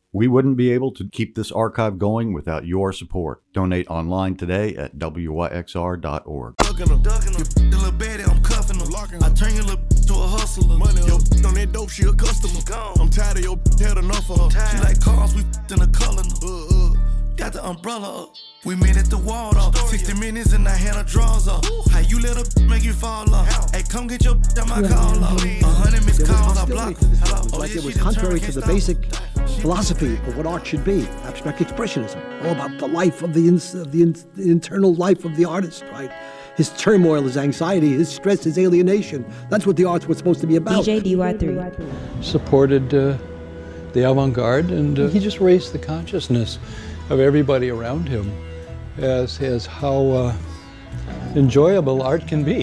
We wouldn't be able to keep this archive going without your support. Donate online today at wyxr.org. I turn your little to a hustler. Money yo, on that dope, she a customer. I'm tired of your had enough for her. She like cars, we in the color. Got the umbrella up. We met at the wall up. 60 minutes and I had her drawers up. How you let her make you fall up? Hey, come get your on my call up. 100 missed calls, I blocked her. Like it was contrary to the basic philosophy of what art should be, abstract expressionism, all about the life of the internal life of the artist, right? His turmoil, his anxiety, his stress, his alienation. That's what the arts was supposed to be about. DJ DY3 supported the avant-garde, and he just raised the consciousness of everybody around him as how enjoyable art can be.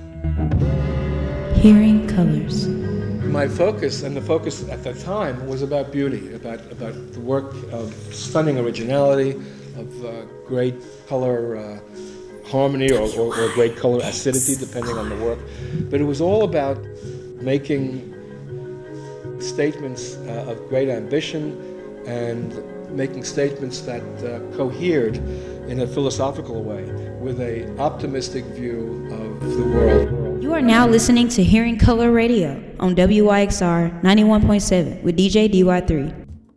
Hearing Colors. My focus, and the focus at that time, was about beauty, about the work of stunning originality, of great color harmony or great color acidity, depending on the work. But it was all about making statements of great ambition and making statements that cohered in a philosophical way with an optimistic view of the world. You are now listening to Hearing Color Radio on WYXR 91.7 with DJ DY3.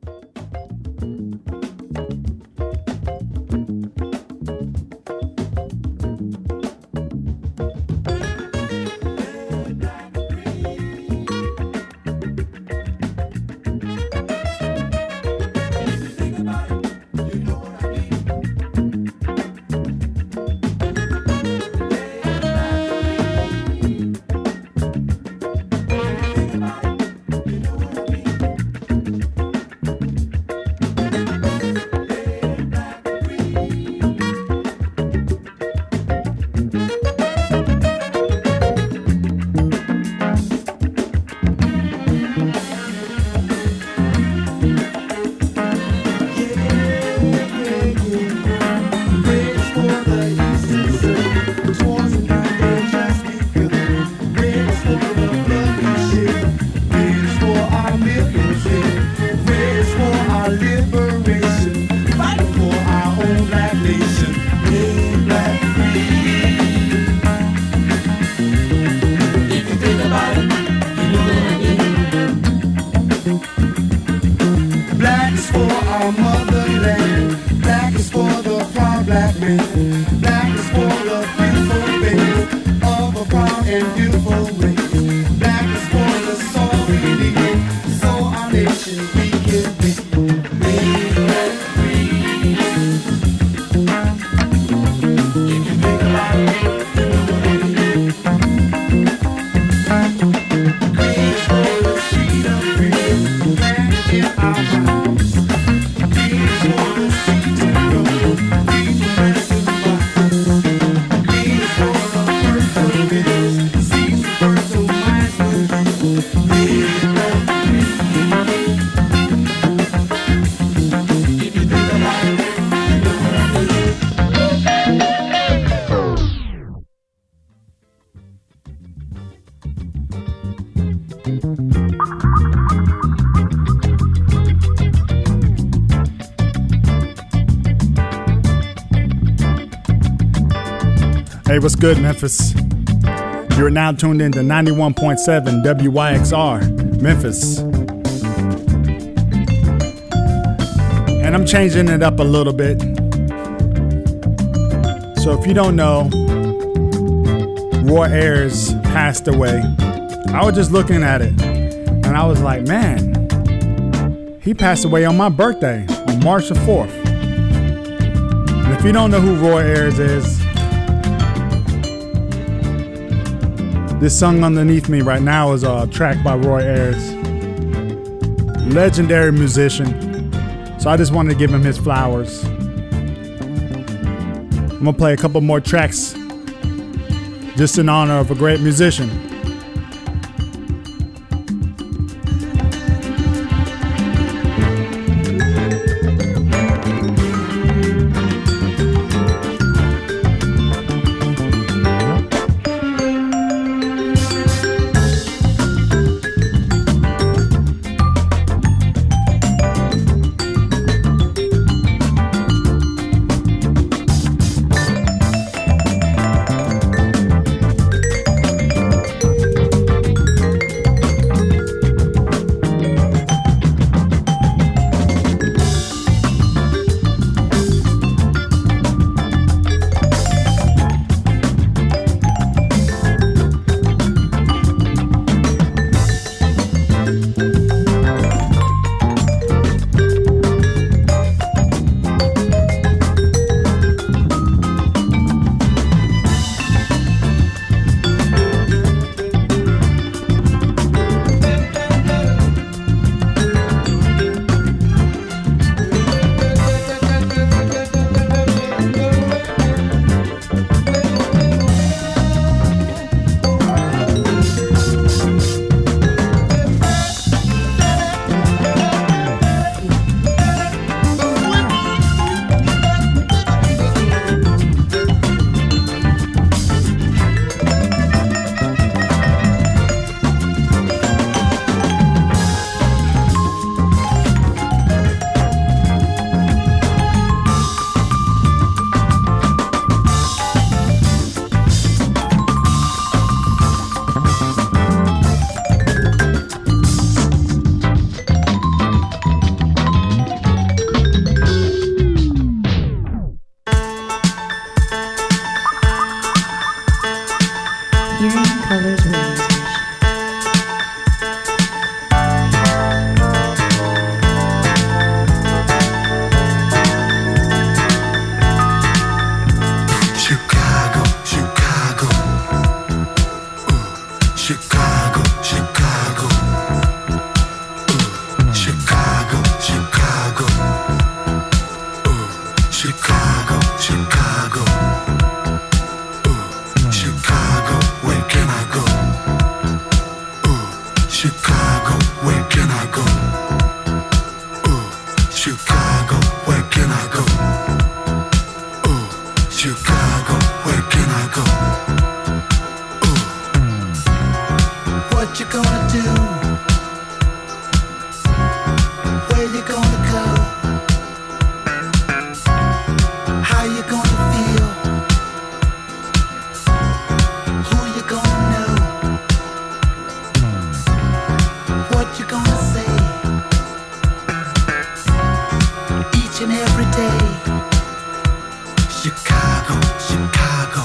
Hey, what's good, Memphis? You are now tuned in to 91.7 WYXR, Memphis. And I'm changing it up a little bit. So if you don't know, Roy Ayers passed away. I was just looking at it, and I was like, man, he passed away on my birthday, on March the 4th. And if you don't know who Roy Ayers is, this song underneath me right now is a track by Roy Ayers. Legendary musician. So I just wanted to give him his flowers. I'm gonna play a couple more tracks just in honor of a great musician. and every day. Chicago, Chicago,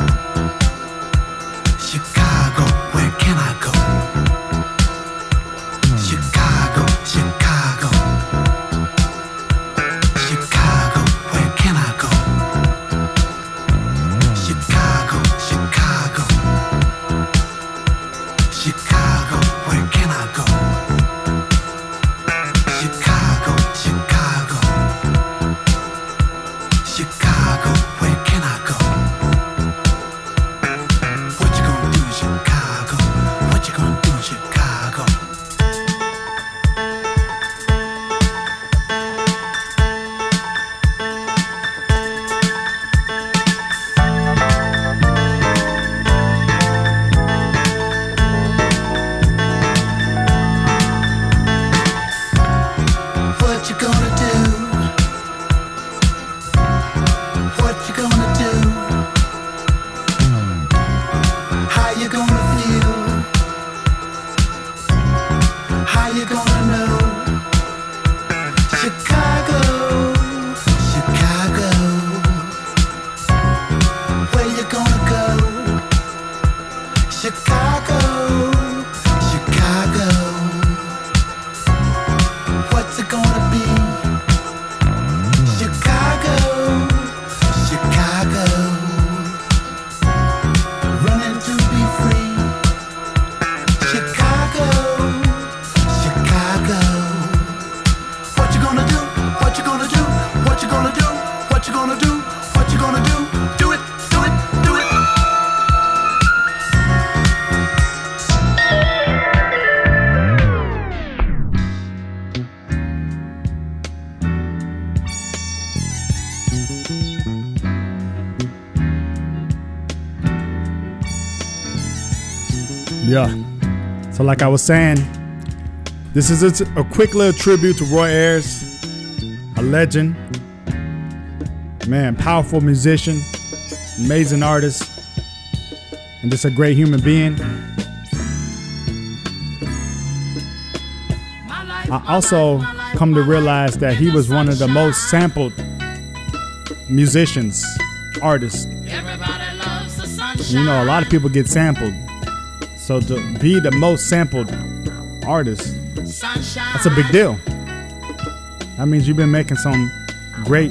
Chicago, where can I go? Chicago, Chicago, Chicago, where can I go? Chicago, Chicago, Chicago, where can I go? Chicago, Chicago, Chicago, where can I go? What you gonna do in Chicago? What you gonna do in Chicago? What you gonna do? What you gonna do? How you gonna feel? How you gonna know? Chicago, Chicago, where you gonna go? Chicago, Chicago, what's it gonna be? Chicago, Chicago, running to be free. Chicago, Chicago, what you gonna do? What you gonna do? What you gonna do? What you gonna do? What you gonna do? Do it, do it, do it. Yeah. So like I was saying, this is a quick little tribute to Roy Ayers, a legend, man, powerful musician, amazing artist, and just a great human being. I also come to realize that he was one of the most sampled musicians, artists. You know, a lot of people get sampled. So to be the most sampled artist, that's a big deal. That means you've been making some great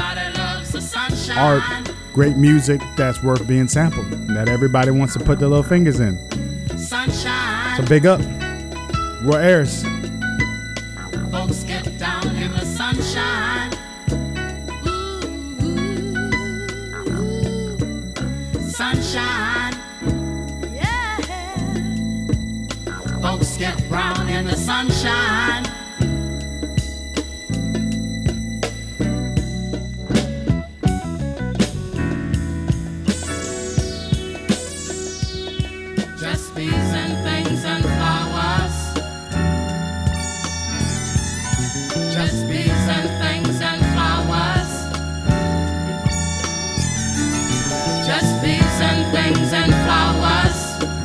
art, great music that's worth being sampled, that everybody wants to put their little fingers in. So big up, Roy Ayers. Folks get down in the sunshine. Sunshine. Folks get brown in the sunshine. Just bees and things and flowers. Just bees and things and flowers. Just bees and things and flowers.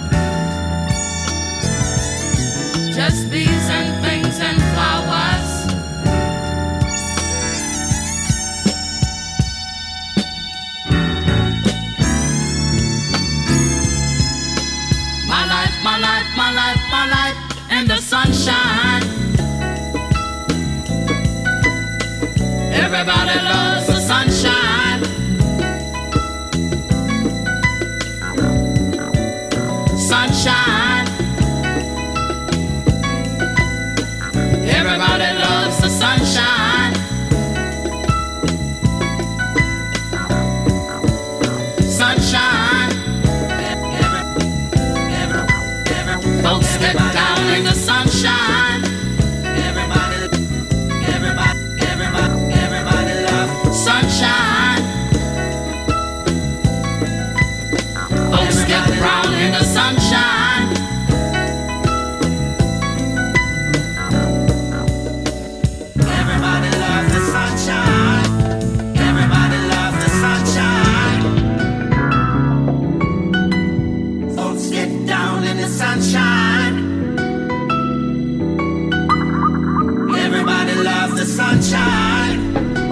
Just bees and things and flowers. My life, my life, my life, my life in the sunshine. Everybody loves the sunshine. Sunshine. Everybody loves the sunshine. Sunshine. Folks get down in the sunshine. Everybody loves sunshine. Folks get brown in the sunshine. Everybody loves the sunshine. Everybody loves the sunshine. Folks get down in the sunshine. Everybody loves the sunshine.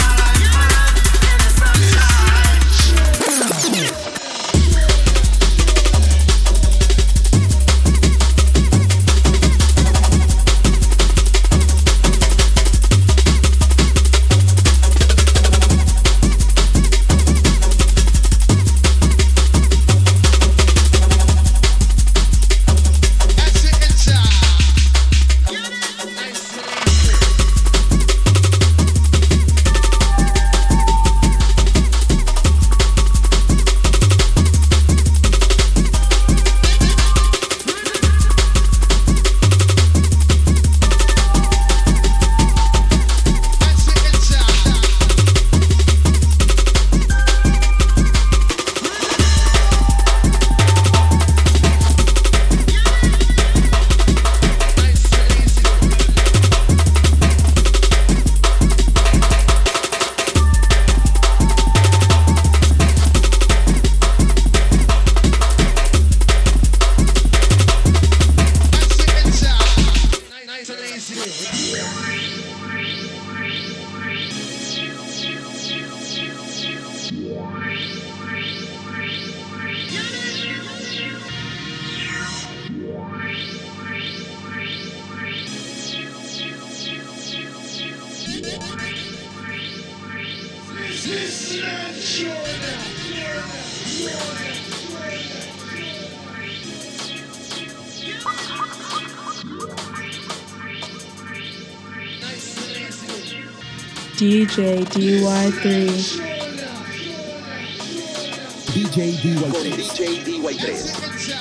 DJ DY3. DJ DY3. DJ DY3.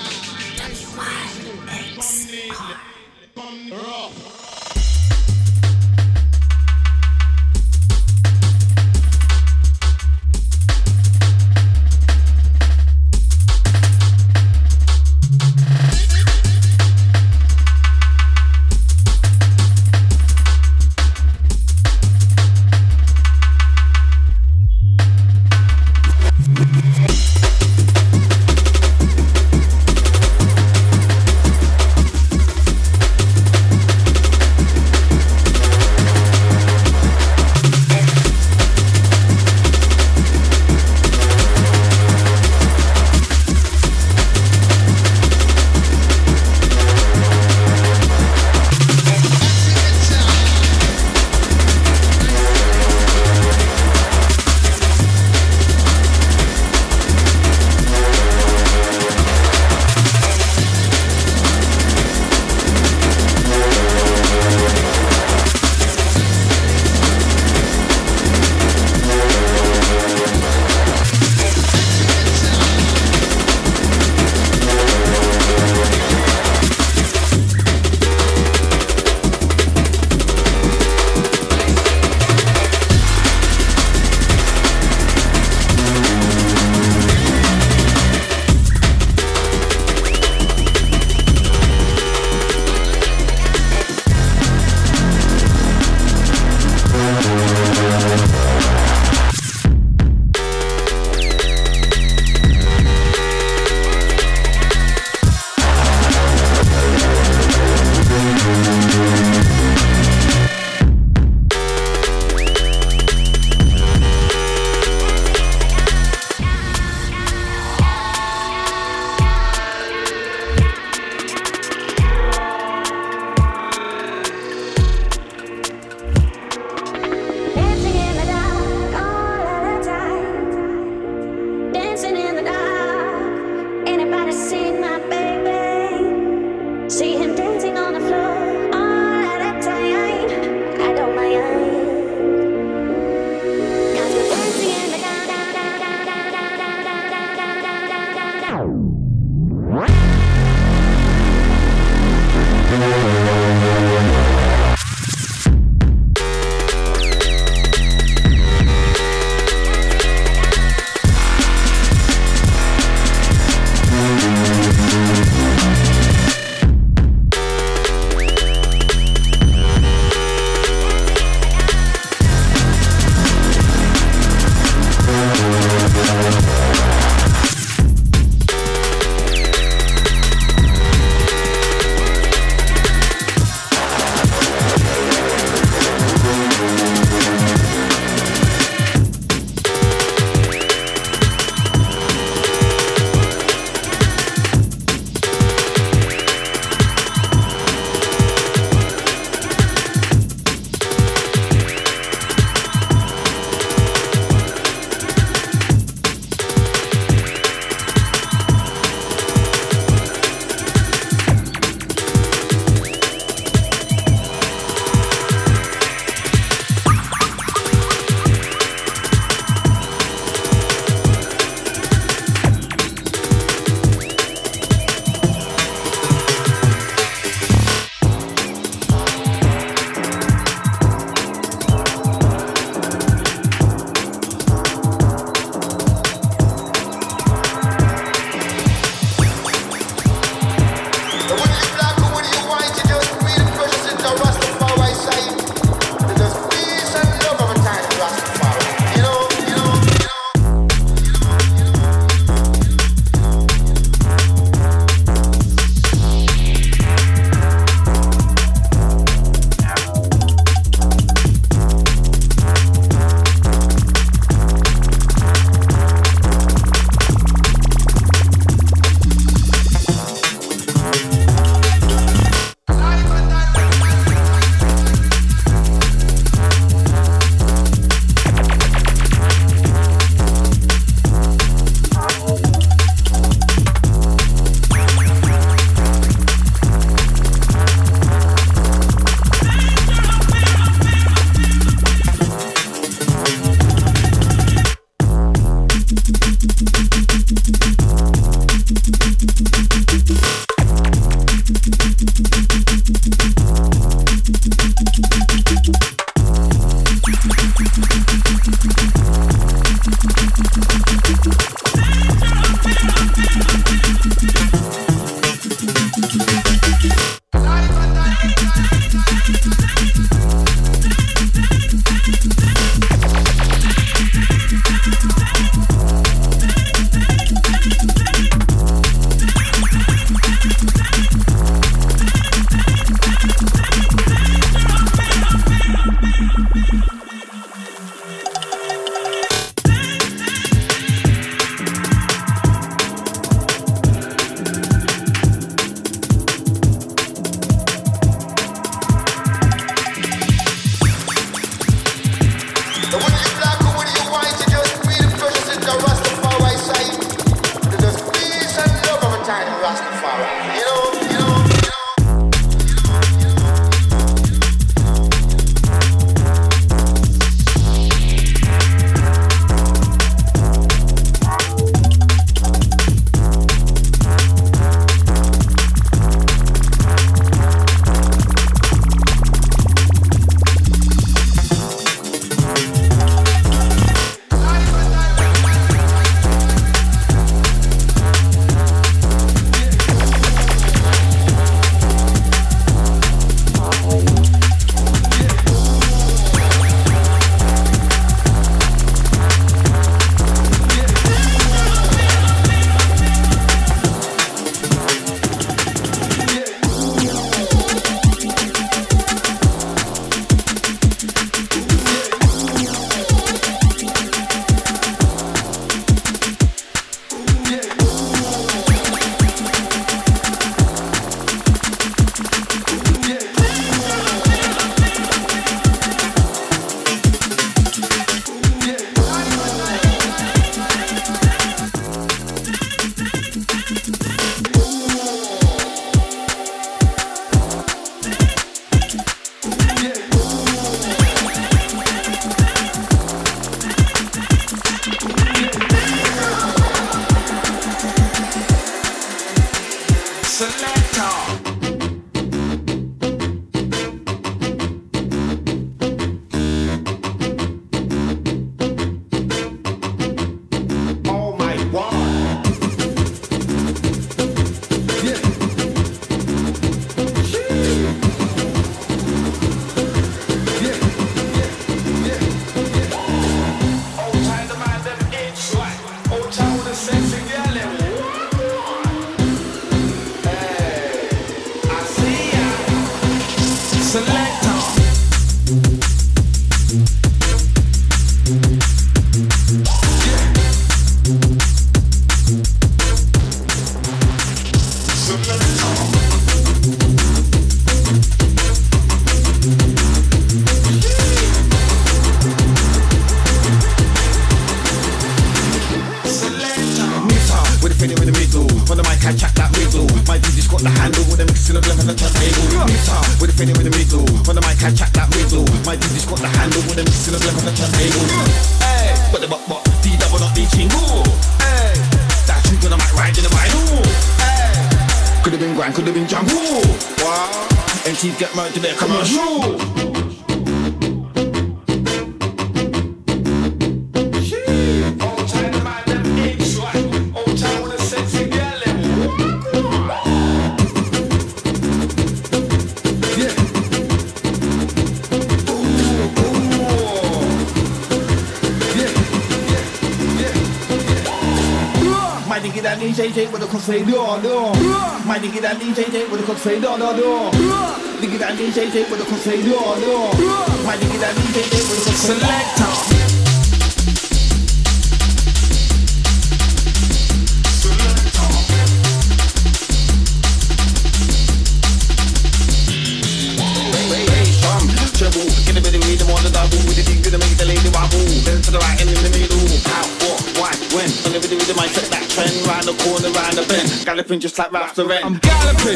Just like Ralph Lauren, I'm galloping.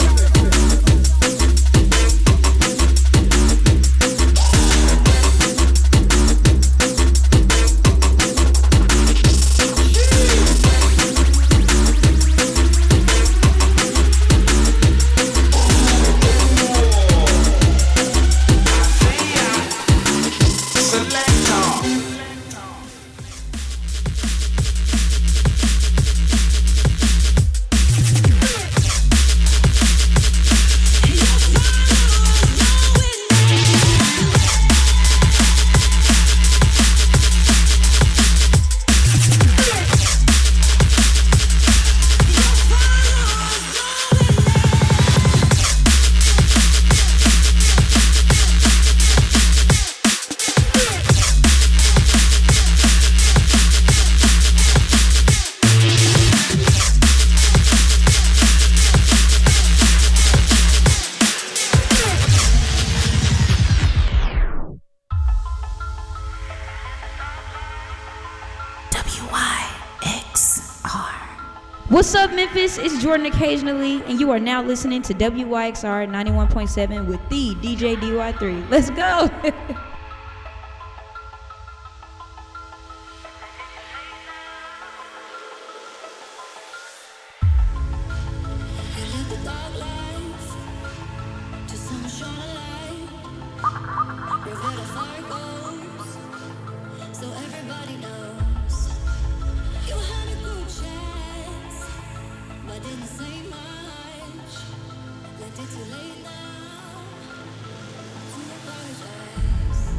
Selector. WYXR. What's up, Memphis? It's Jordan occasionally, and you are now listening to WYXR 91.7 with the DJ DY3. Let's go. Too late now to apologize.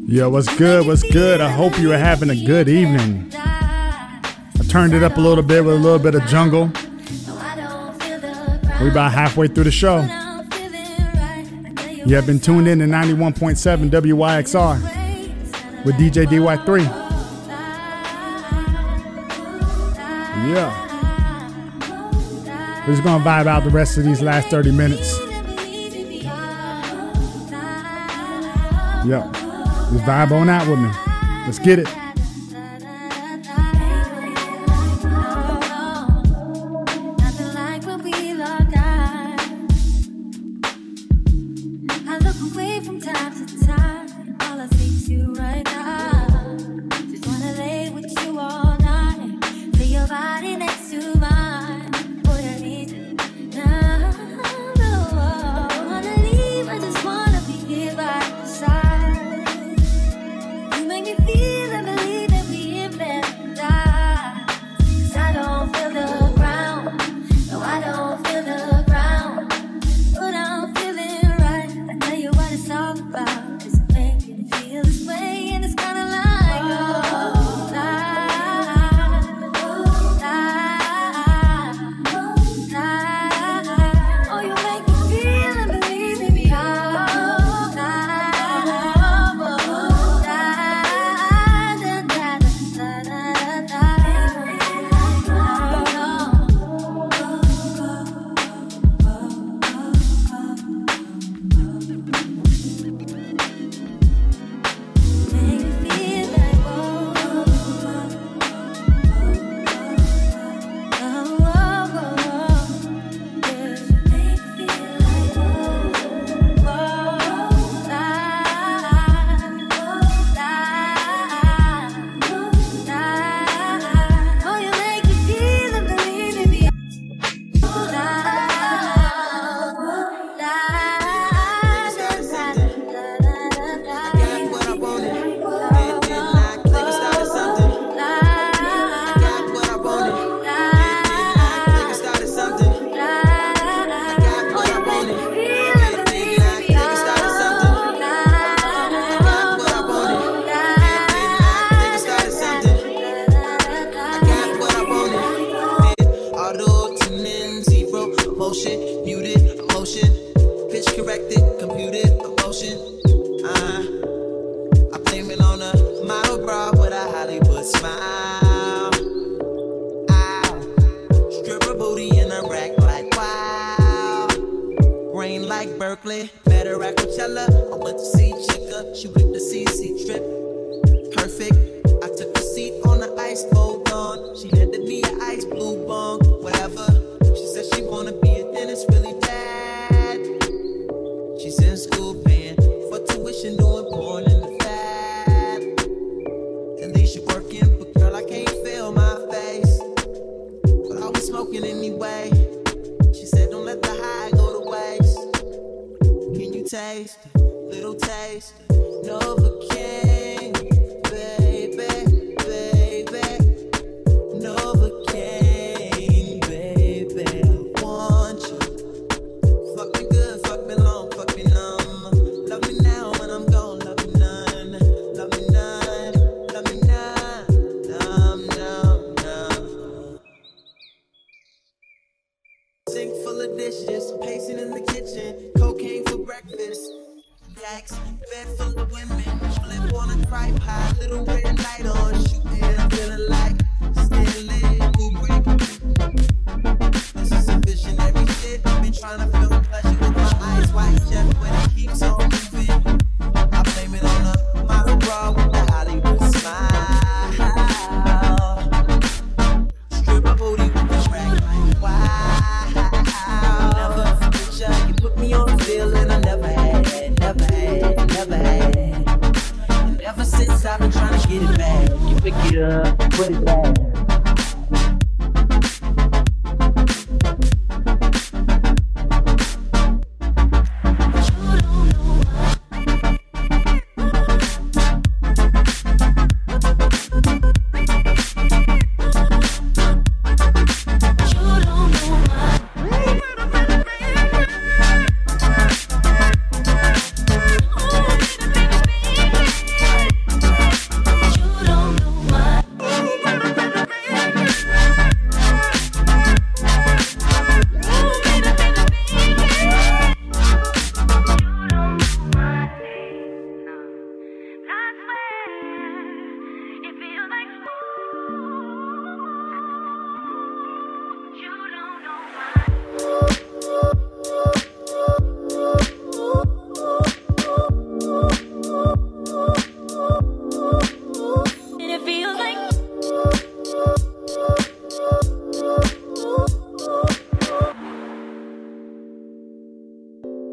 Yo, what's good? What's good? I hope you are having a good evening. I turned it up a little bit with a little bit of jungle. We about halfway through the show. You have been tuned in to 91.7 WYXR with DJ DY3. Yeah. We're just gonna vibe out the rest of these last 30 minutes. Yeah. Just vibe on out with me. Let's get it.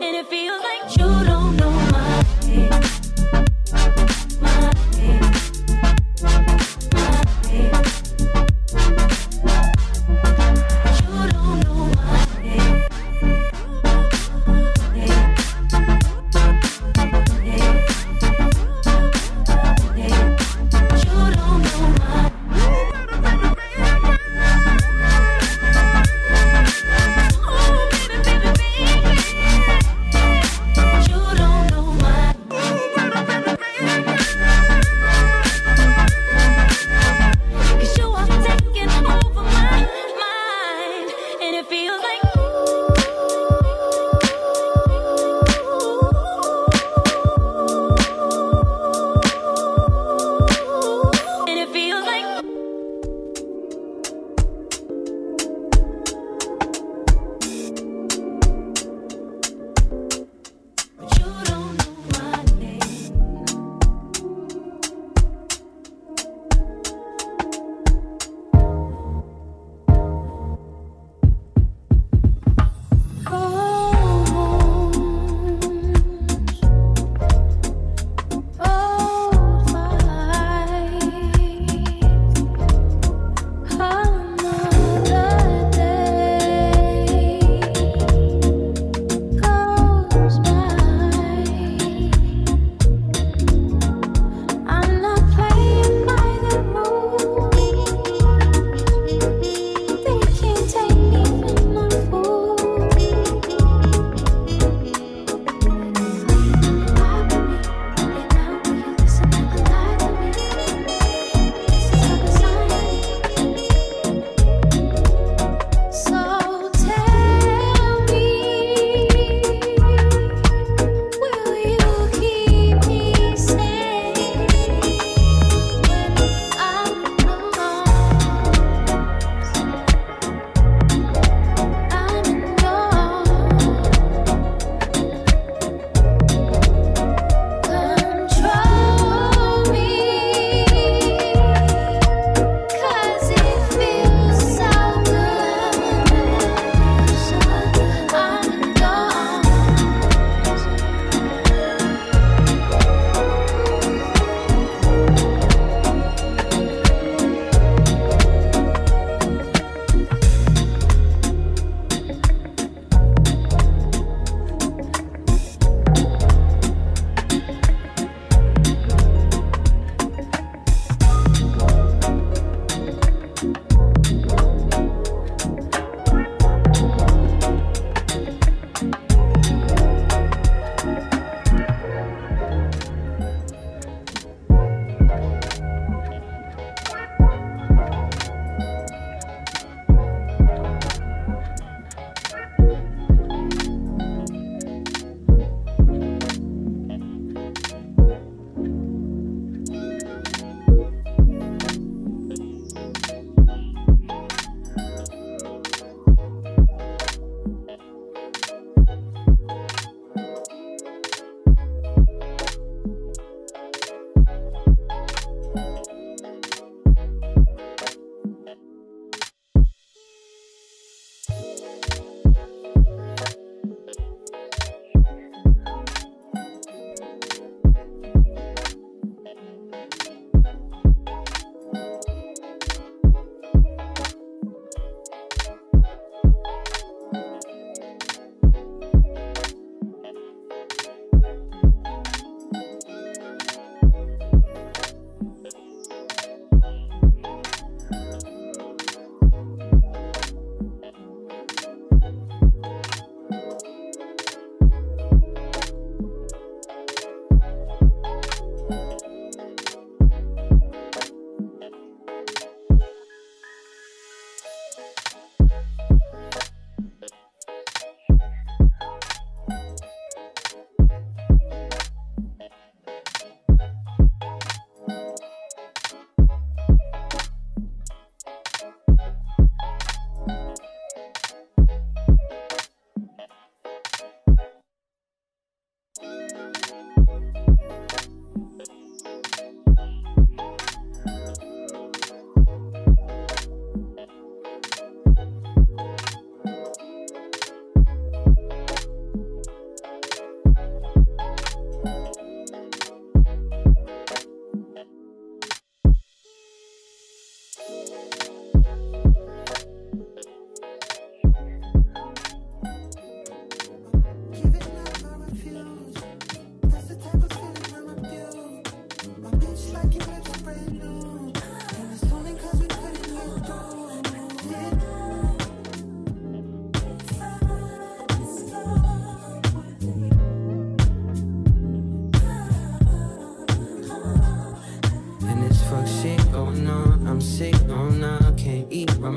And it feels like you don't know my name. My name. My name. You don't know my name. Name. Name. Name. You don't know my oh, baby, baby, baby. You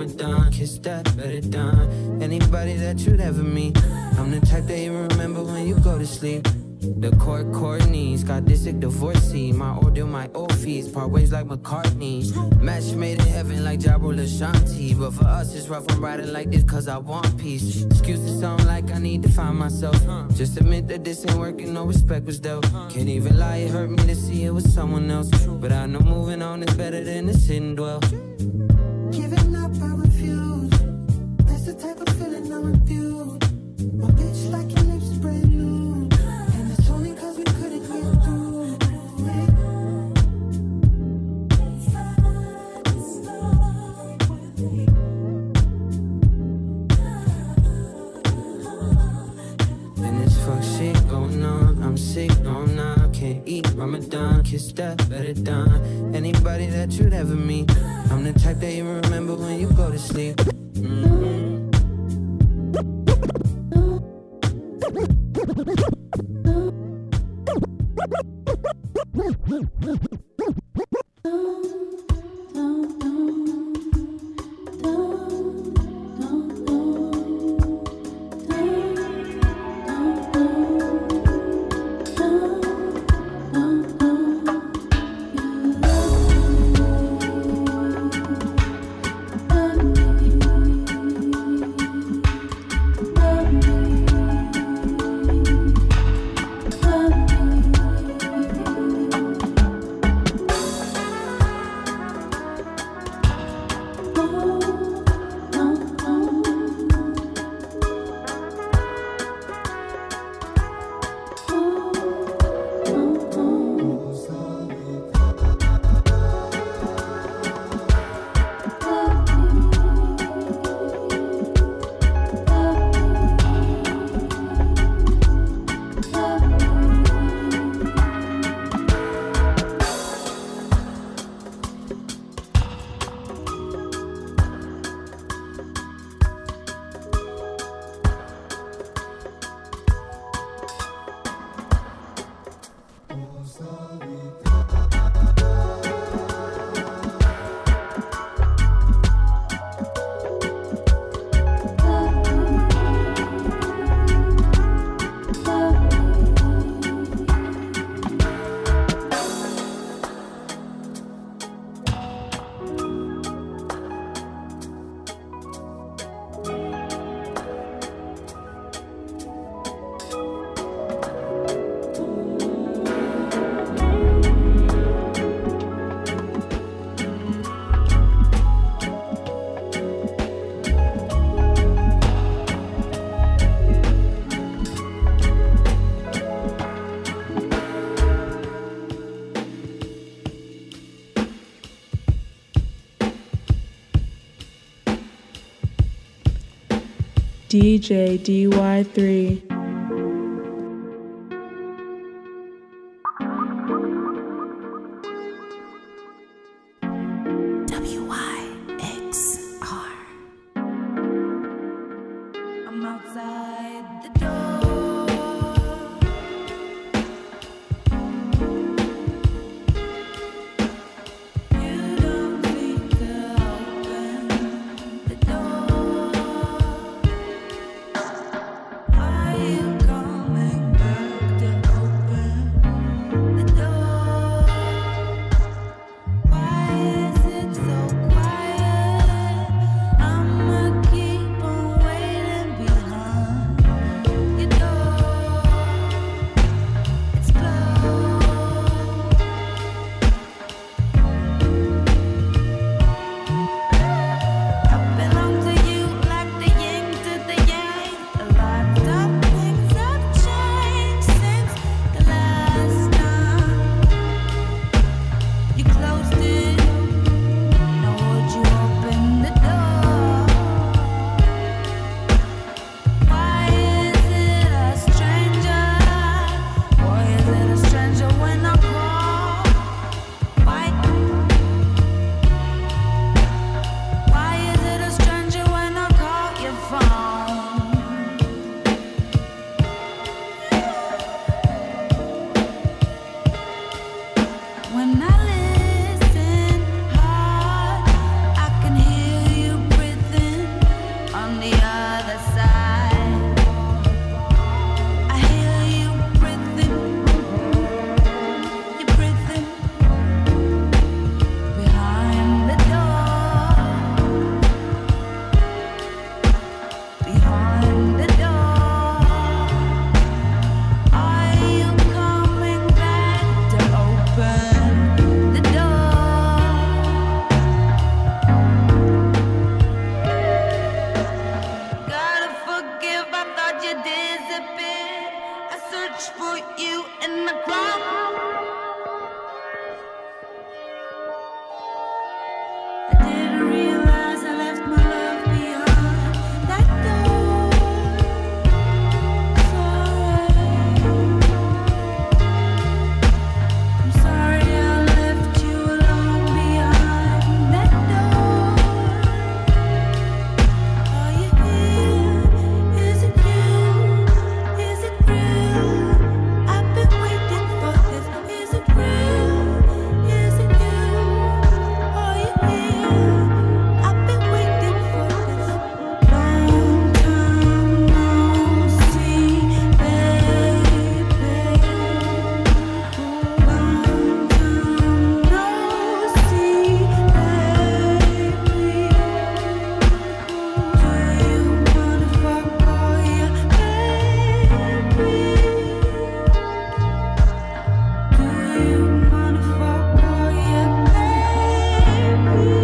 Ramadan, kiss that, better done. Anybody that you'd ever meet, I'm the type that you remember when you go to sleep. The Courtney's got this sick divorcee. My order, my old fees, part ways like McCartney. Match made in heaven like Jabrul Ashanti. But for us it's rough, I'm riding like this cause I want peace. Excuses sound like I need to find myself. Just admit that this ain't working, no respect was dealt. Can't even lie, it hurt me to see it was someone else. But I know moving on is better than to sit and dwell. Giving up, I refuse. That's the type of feeling I'm imbued. My bitch like your lips brand new. And it's only cause we couldn't get through. And this fuck shit going on, I'm sick, no I'm not. Can't eat Ramadan, kiss that, better done. Anybody that you'd ever meet, I'm the type that you remember when you go to sleep. DJ DY3. I'm outside the door. You don't need to open the door. I search for you in the crowd. I didn't realize I left my love behind that door. I'm sorry I left you alone behind that door. Are you here? Is it you? Is it real? I've been waiting for this. Is it real? Is it you? Are you here? I've been waiting for this. Long time no see, baby. Long time no see, baby. Do you wanna fuck all your baby? Do you wanna fuck all your baby?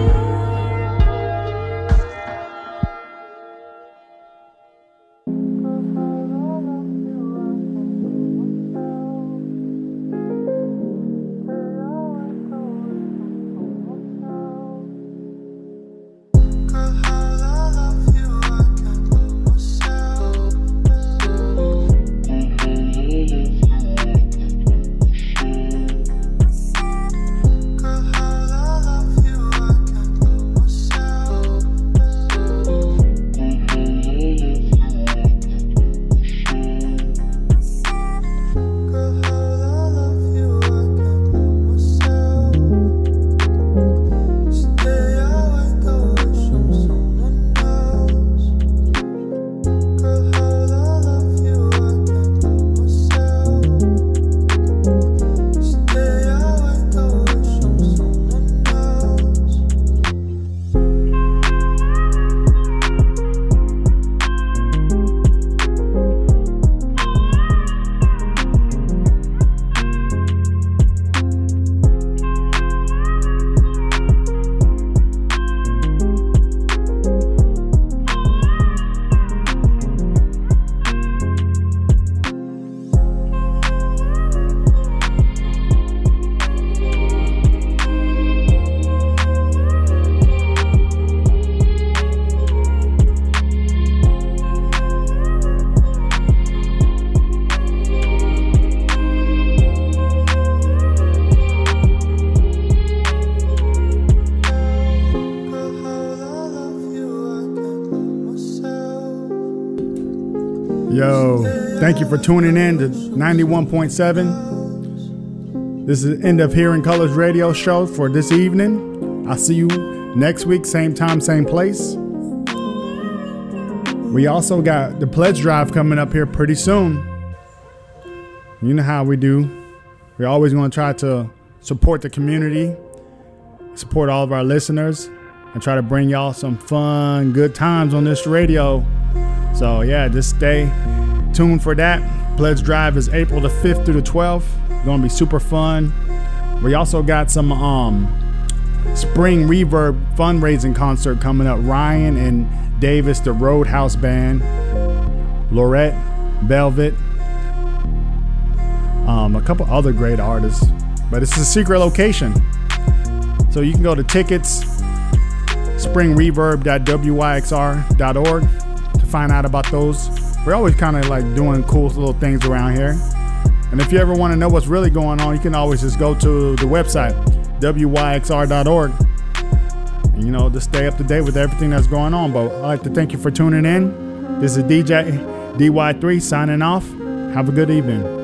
Yo, thank you for tuning in to 91.7. This is the end of Hearing Colors radio show for this evening. I'll see you next week, same time, same place. We also got the pledge drive coming up here pretty soon. You know how we do. We're always going to try to support the community, support all of our listeners, and try to bring y'all some fun, good times on this radio. So yeah, just stay tuned for that. Pledge drive is April the 5th through the 12th. Gonna be super fun. We also got some Spring Reverb fundraising concert coming up. Ryan and Davis, the Roadhouse Band, Lorette, Velvet, a couple other great artists. But it's a secret location. So you can go to tickets, springreverb.wyxr.org. find out about those. We're always kind of like doing cool little things around here. And if you ever want to know what's really going on, you can always just go to the website, wyxr.org. And, you know, just stay up to date with everything that's going on. But I'd like to thank you for tuning in. This is DJ DY3 signing off. Have a good evening.